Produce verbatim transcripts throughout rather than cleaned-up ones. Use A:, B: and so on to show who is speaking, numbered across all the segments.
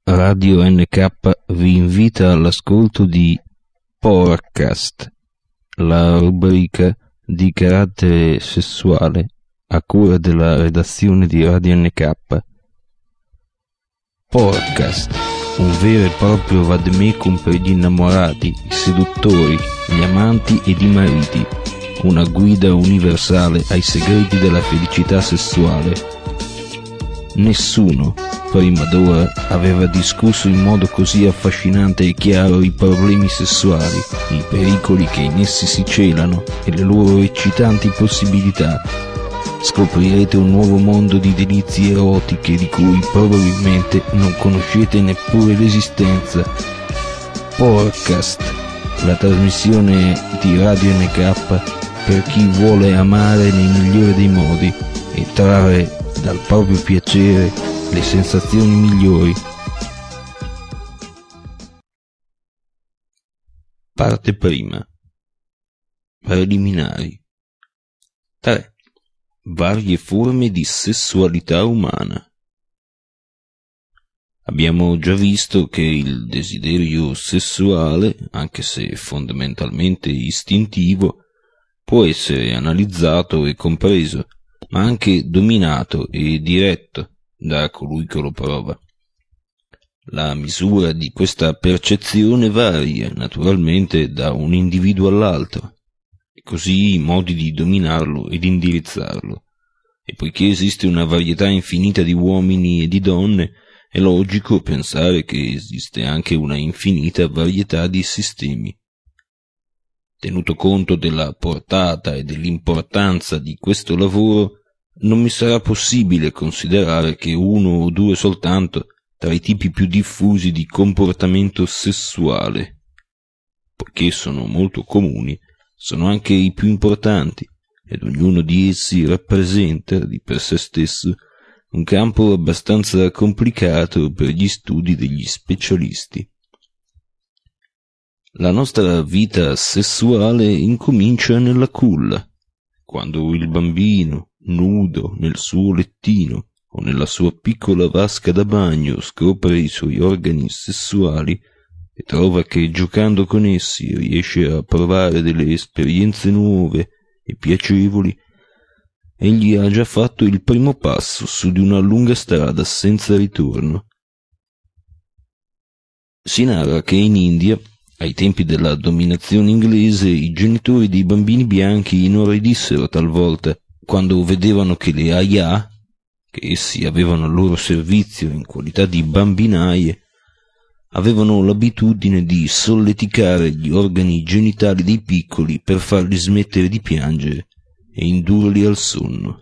A: Radio N K vi invita all'ascolto di Podcast, la rubrica di carattere sessuale a cura della redazione di Radio N K. Podcast, un vero e proprio vademecum per gli innamorati, i seduttori, gli amanti ed i mariti, una guida universale ai segreti della felicità sessuale. Nessuno prima d'ora aveva discusso in modo così affascinante e chiaro i problemi sessuali, i pericoli che in essi si celano e le loro eccitanti possibilità. Scoprirete un nuovo mondo di delizie erotiche di cui probabilmente non conoscete neppure l'esistenza. Podcast, la trasmissione di Radio N K per chi vuole amare nel migliore dei modi e trarre dal proprio piacere le sensazioni migliori. Parte prima. Preliminari. tre. Varie forme di sessualità umana. Abbiamo già visto che il desiderio sessuale, anche se fondamentalmente istintivo, può essere analizzato e compreso, ma anche dominato e diretto da colui che lo prova. La misura di questa percezione varia naturalmente da un individuo all'altro, e così i modi di dominarlo ed indirizzarlo. E poiché esiste una varietà infinita di uomini e di donne, è logico pensare che esiste anche una infinita varietà di sistemi. Tenuto conto della portata e dell'importanza di questo lavoro, non mi sarà possibile considerare che uno o due soltanto tra i tipi più diffusi di comportamento sessuale, poiché sono molto comuni, sono anche i più importanti, ed ognuno di essi rappresenta di per sé stesso un campo abbastanza complicato per gli studi degli specialisti. La nostra vita sessuale incomincia nella culla, quando il bambino, nudo nel suo lettino o nella sua piccola vasca da bagno, scopre i suoi organi sessuali e trova che giocando con essi riesce a provare delle esperienze nuove e piacevoli. Egli ha già fatto il primo passo su di una lunga strada senza ritorno. Si narra che in India, ai tempi della dominazione inglese, i genitori dei bambini bianchi inorridissero talvolta quando vedevano che le ayah, che essi avevano al loro servizio in qualità di bambinaie, avevano l'abitudine di solleticare gli organi genitali dei piccoli per farli smettere di piangere e indurli al sonno.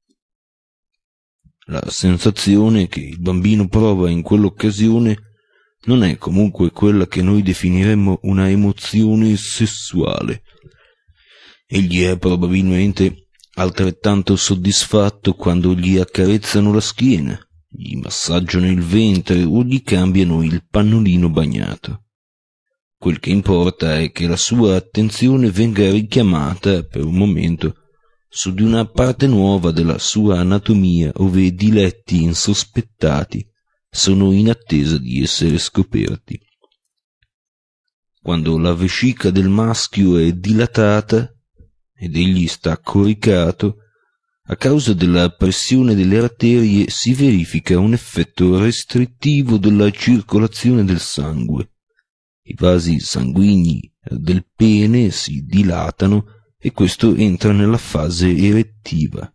A: La sensazione che il bambino prova in quell'occasione non è comunque quella che noi definiremmo una emozione sessuale. Egli è probabilmente altrettanto soddisfatto quando gli accarezzano la schiena, gli massaggiano il ventre o gli cambiano il pannolino bagnato. Quel che importa è che la sua attenzione venga richiamata per un momento su di una parte nuova della sua anatomia ove diletti insospettati sono in attesa di essere scoperti. Quando la vescica del maschio è dilatata ed egli sta coricato, a causa della pressione delle arterie si verifica un effetto restrittivo della circolazione del sangue. I vasi sanguigni del pene si dilatano e questo entra nella fase erettiva.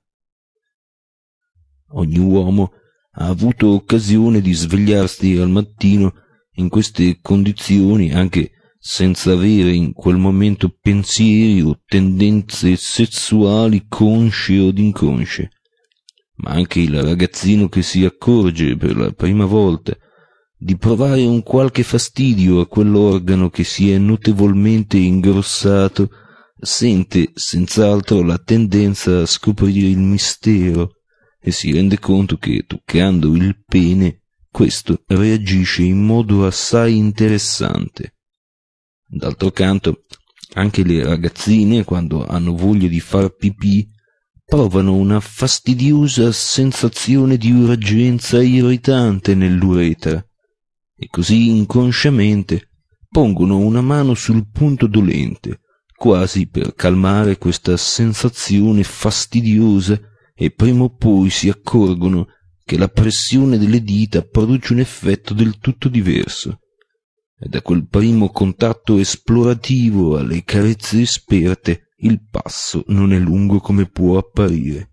A: Ogni uomo ha avuto occasione di svegliarsi al mattino in queste condizioni anche senza avere in quel momento pensieri o tendenze sessuali consce o inconsce, ma anche il ragazzino che si accorge per la prima volta di provare un qualche fastidio a quell'organo che si è notevolmente ingrossato sente senz'altro la tendenza a scoprire il mistero e si rende conto che, toccando il pene, questo reagisce in modo assai interessante. D'altro canto, anche le ragazzine, quando hanno voglia di far pipì, provano una fastidiosa sensazione di urgenza irritante nell'uretra, e così inconsciamente pongono una mano sul punto dolente, quasi per calmare questa sensazione fastidiosa, e prima o poi si accorgono che la pressione delle dita produce un effetto del tutto diverso, e da quel primo contatto esplorativo alle carezze esperte il passo non è lungo come può apparire.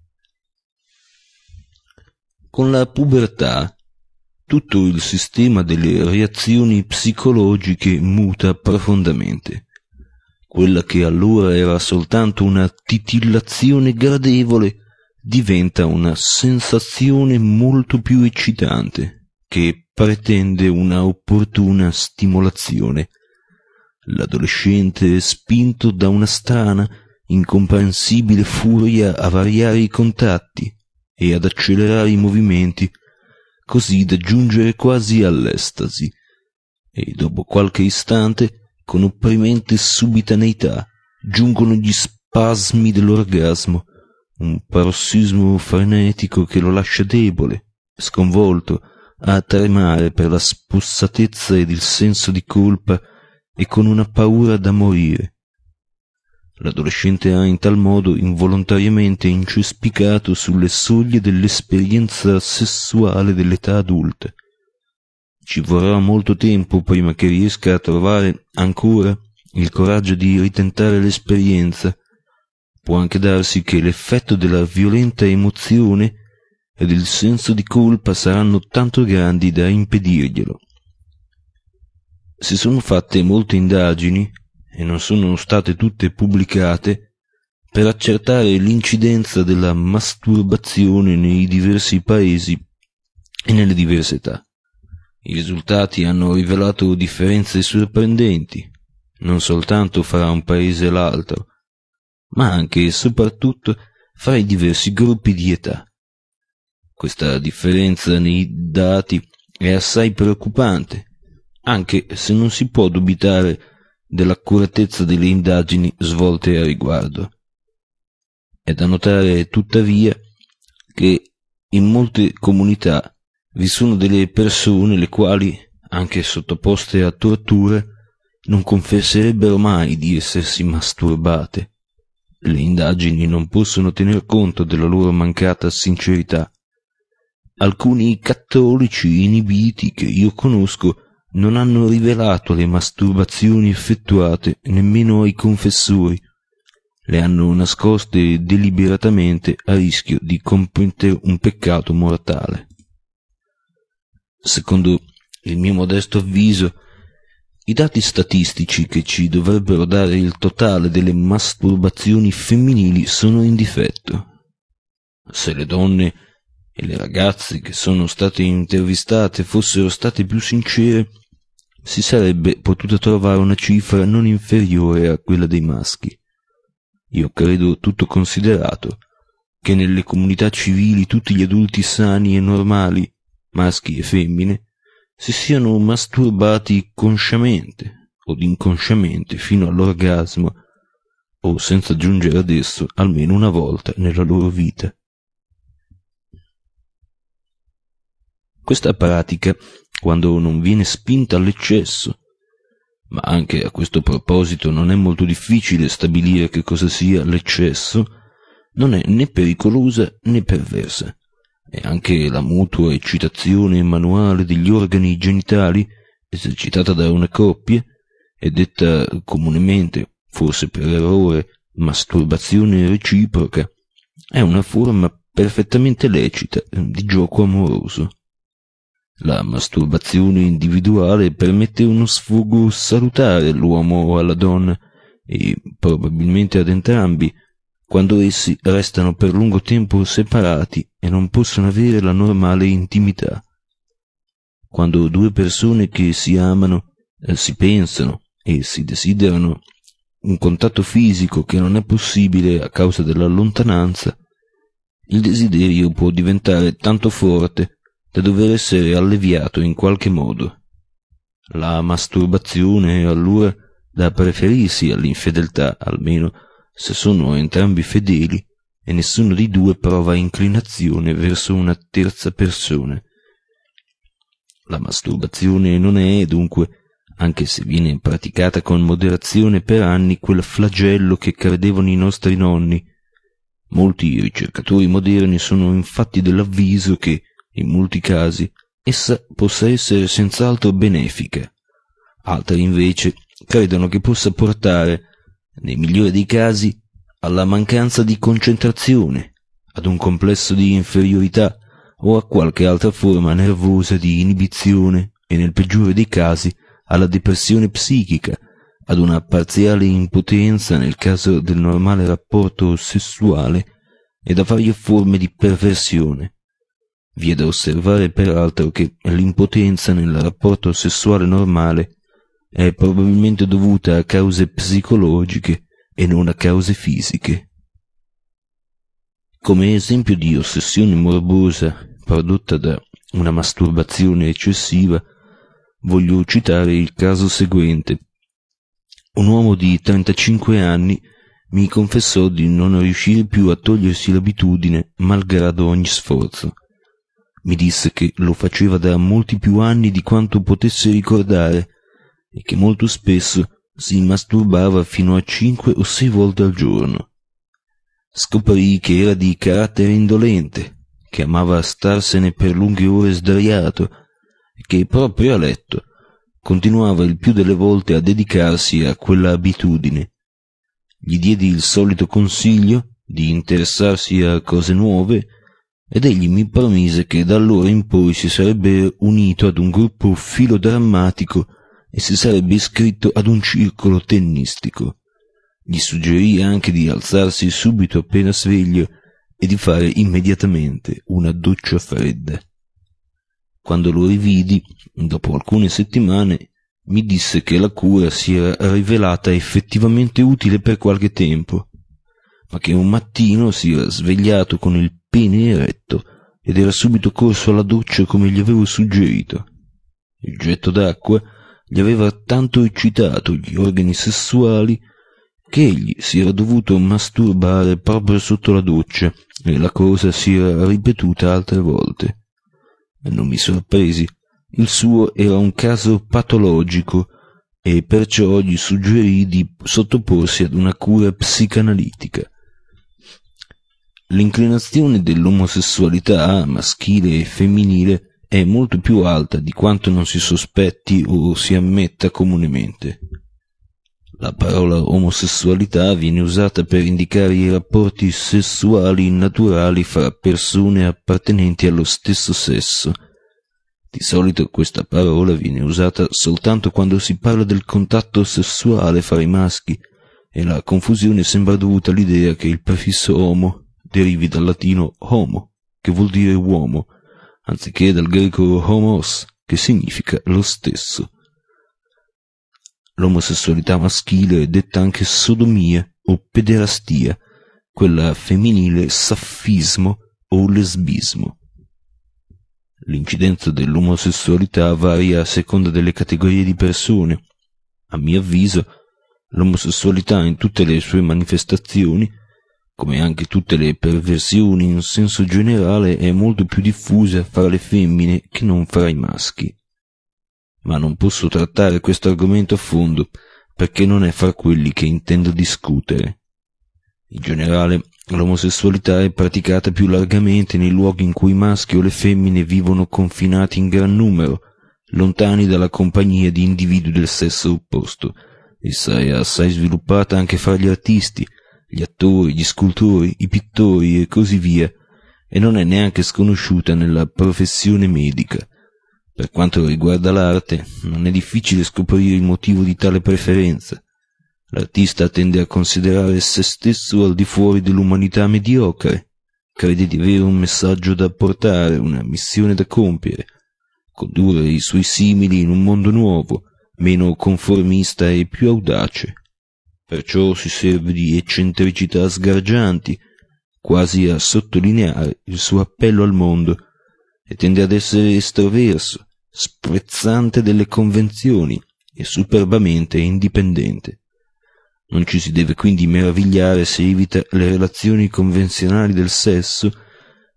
A: Con la pubertà tutto il sistema delle reazioni psicologiche muta profondamente. Quella che allora era soltanto una titillazione gradevole diventa una sensazione molto più eccitante, che pretende una opportuna stimolazione. L'adolescente è spinto da una strana, incomprensibile furia a variare i contatti e ad accelerare i movimenti, così da giungere quasi all'estasi, e dopo qualche istante, con opprimente subitaneità, giungono gli spasmi dell'orgasmo, un parossismo frenetico che lo lascia debole, sconvolto, a tremare per la spossatezza ed il senso di colpa e con una paura da morire. L'adolescente ha in tal modo involontariamente incespicato sulle soglie dell'esperienza sessuale dell'età adulta. Ci vorrà molto tempo prima che riesca a trovare ancora il coraggio di ritentare l'esperienza. Può anche darsi che l'effetto della violenta emozione e del senso di colpa saranno tanto grandi da impedirglielo. Si sono fatte molte indagini, e non sono state tutte pubblicate, per accertare l'incidenza della masturbazione nei diversi paesi e nelle diverse età. I risultati hanno rivelato differenze sorprendenti, non soltanto fra un paese e l'altro, ma anche e soprattutto fra i diversi gruppi di età. Questa differenza nei dati è assai preoccupante, anche se non si può dubitare dell'accuratezza delle indagini svolte a riguardo. È da notare, tuttavia, che in molte comunità vi sono delle persone le quali, anche sottoposte a torture, non confesserebbero mai di essersi masturbate. Le indagini non possono tener conto della loro mancata sincerità. Alcuni cattolici inibiti che io conosco non hanno rivelato le masturbazioni effettuate nemmeno ai confessori. Le hanno nascoste deliberatamente a rischio di commettere un peccato mortale. Secondo il mio modesto avviso, i dati statistici che ci dovrebbero dare il totale delle masturbazioni femminili sono in difetto. Se le donne e le ragazze che sono state intervistate fossero state più sincere, si sarebbe potuta trovare una cifra non inferiore a quella dei maschi. Io credo, tutto considerato, che nelle comunità civili tutti gli adulti sani e normali, maschi e femmine, si siano masturbati consciamente od inconsciamente fino all'orgasmo, o senza giungere ad esso almeno una volta nella loro vita. Questa pratica, quando non viene spinta all'eccesso, ma anche a questo proposito non è molto difficile stabilire che cosa sia l'eccesso, non è né pericolosa né perversa. E anche la mutua eccitazione manuale degli organi genitali, esercitata da una coppia, è detta comunemente, forse per errore, masturbazione reciproca, è una forma perfettamente lecita di gioco amoroso. La masturbazione individuale permette uno sfogo salutare all'uomo o alla donna, e probabilmente ad entrambi, quando essi restano per lungo tempo separati e non possono avere la normale intimità. Quando due persone che si amano, eh, si pensano e si desiderano un contatto fisico che non è possibile a causa della lontananza, il desiderio può diventare tanto forte da dover essere alleviato in qualche modo. La masturbazione è allora da preferirsi all'infedeltà, almeno se sono entrambi fedeli e nessuno dei due prova inclinazione verso una terza persona. La masturbazione non è, dunque, anche se viene praticata con moderazione per anni, quel flagello che credevano i nostri nonni. Molti ricercatori moderni sono infatti dell'avviso che, in molti casi, essa possa essere senz'altro benefica. Altri, invece, credono che possa portare, nei migliori dei casi, alla mancanza di concentrazione, ad un complesso di inferiorità o a qualche altra forma nervosa di inibizione e, nel peggiore dei casi, alla depressione psichica, ad una parziale impotenza nel caso del normale rapporto sessuale ed a varie forme di perversione. Vi è da osservare peraltro che l'impotenza nel rapporto sessuale normale è probabilmente dovuta a cause psicologiche e non a cause fisiche. Come esempio di ossessione morbosa prodotta da una masturbazione eccessiva, voglio citare il caso seguente. Un uomo di trentacinque anni mi confessò di non riuscire più a togliersi l'abitudine malgrado ogni sforzo. Mi disse che lo faceva da molti più anni di quanto potesse ricordare e che molto spesso si masturbava fino a cinque o sei volte al giorno. Scoprì che era di carattere indolente, che amava starsene per lunghe ore sdraiato e che proprio a letto continuava il più delle volte a dedicarsi a quella abitudine. Gli diedi il solito consiglio di interessarsi a cose nuove ed egli mi promise che da allora in poi si sarebbe unito ad un gruppo filodrammatico e si sarebbe iscritto ad un circolo tennistico. Gli suggerì anche di alzarsi subito appena sveglio e di fare immediatamente una doccia fredda. Quando lo rividi, dopo alcune settimane, mi disse che la cura si era rivelata effettivamente utile per qualche tempo, ma che un mattino si era svegliato con il pene eretto ed era subito corso alla doccia come gli avevo suggerito. Il getto d'acqua gli aveva tanto eccitato gli organi sessuali che egli si era dovuto masturbare proprio sotto la doccia e la cosa si era ripetuta altre volte. E non mi sorpresi, il suo era un caso patologico e perciò gli suggerì di sottoporsi ad una cura psicanalitica. L'inclinazione dell'omosessualità maschile e femminile è molto più alta di quanto non si sospetti o si ammetta comunemente. La parola omosessualità viene usata per indicare i rapporti sessuali naturali fra persone appartenenti allo stesso sesso. Di solito questa parola viene usata soltanto quando si parla del contatto sessuale fra i maschi e la confusione sembra dovuta all'idea che il prefisso homo derivi dal latino homo, che vuol dire uomo, anziché dal greco homos, che significa lo stesso. L'omosessualità maschile è detta anche sodomia o pederastia, quella femminile saffismo o lesbismo. L'incidenza dell'omosessualità varia a seconda delle categorie di persone. A mio avviso, l'omosessualità in tutte le sue manifestazioni, come anche tutte le perversioni in senso generale, è molto più diffusa fra le femmine che non fra i maschi. Ma non posso trattare questo argomento a fondo, perché non è fra quelli che intendo discutere. In generale, l'omosessualità è praticata più largamente nei luoghi in cui i maschi o le femmine vivono confinati in gran numero, lontani dalla compagnia di individui del sesso opposto. Essa è assai sviluppata anche fra gli artisti, gli attori, gli scultori, i pittori e così via, e non è neanche sconosciuta nella professione medica. Per quanto riguarda l'arte, non è difficile scoprire il motivo di tale preferenza. L'artista tende a considerare se stesso al di fuori dell'umanità mediocre, crede di avere un messaggio da portare, una missione da compiere, condurre i suoi simili in un mondo nuovo, meno conformista e più audace. Perciò si serve di eccentricità sgargianti, quasi a sottolineare il suo appello al mondo, e tende ad essere estroverso, sprezzante delle convenzioni e superbamente indipendente. Non ci si deve quindi meravigliare se evita le relazioni convenzionali del sesso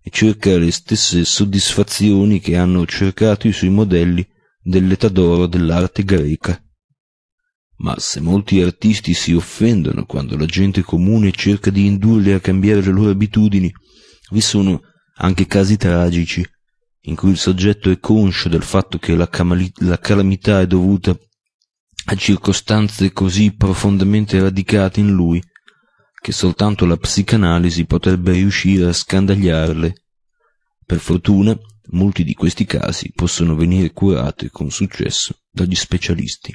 A: e cerca le stesse soddisfazioni che hanno cercato i suoi modelli dell'età d'oro dell'arte greca. Ma se molti artisti si offendono quando la gente comune cerca di indurli a cambiare le loro abitudini, vi sono anche casi tragici in cui il soggetto è conscio del fatto che la, camali- la calamità è dovuta a circostanze così profondamente radicate in lui che soltanto la psicanalisi potrebbe riuscire a scandagliarle. Per fortuna, molti di questi casi possono venire curati con successo dagli specialisti.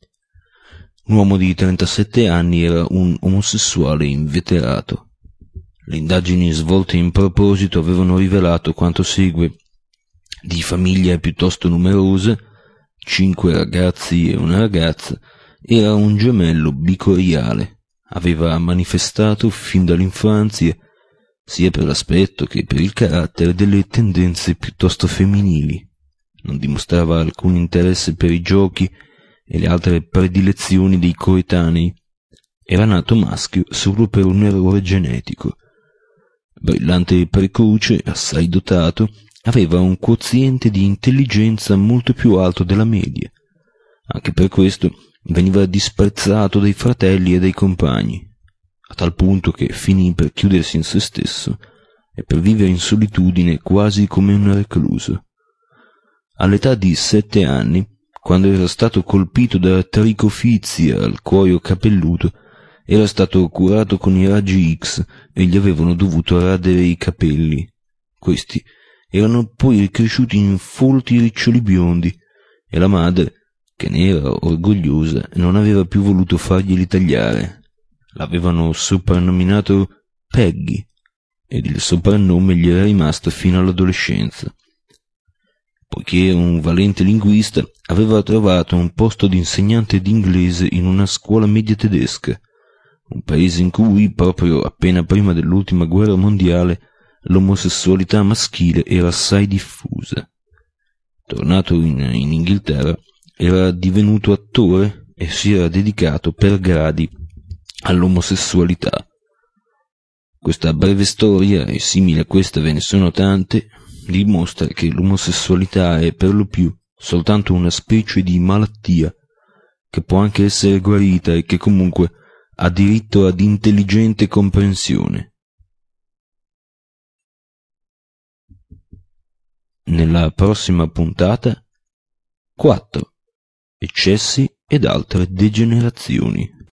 A: Un uomo di trentasette anni era un omosessuale inveterato. Le indagini svolte in proposito avevano rivelato quanto segue: di famiglia piuttosto numerosa, cinque ragazzi e una ragazza, era un gemello bicoriale. Aveva manifestato fin dall'infanzia, sia per l'aspetto che per il carattere, delle tendenze piuttosto femminili. Non dimostrava alcun interesse per i giochi e le altre predilezioni dei coetanei. Era nato maschio solo per un errore genetico. Brillante e precoce, assai dotato, aveva un quoziente di intelligenza molto più alto della media. Anche per questo veniva disprezzato dai fratelli e dai compagni, a tal punto che finì per chiudersi in se stesso e per vivere in solitudine quasi come un recluso. All'età di sette anni, quando era stato colpito da tricofizia al cuoio capelluto, era stato curato con i raggi X e gli avevano dovuto radere i capelli. Questi erano poi ricresciuti in folti riccioli biondi e la madre, che ne era orgogliosa, non aveva più voluto farglieli tagliare. L'avevano soprannominato Peggy ed il soprannome gli era rimasto fino all'adolescenza. Poiché era un valente linguista, aveva trovato un posto di insegnante d'inglese in una scuola media tedesca, un paese in cui, proprio appena prima dell'ultima guerra mondiale, l'omosessualità maschile era assai diffusa. Tornato in, in Inghilterra, era divenuto attore e si era dedicato per gradi all'omosessualità. Questa breve storia, e simili a questa ve ne sono tante, dimostra che l'omosessualità è per lo più soltanto una specie di malattia che può anche essere guarita e che comunque ha diritto ad intelligente comprensione. Nella prossima puntata, quattro eccessi ed altre degenerazioni.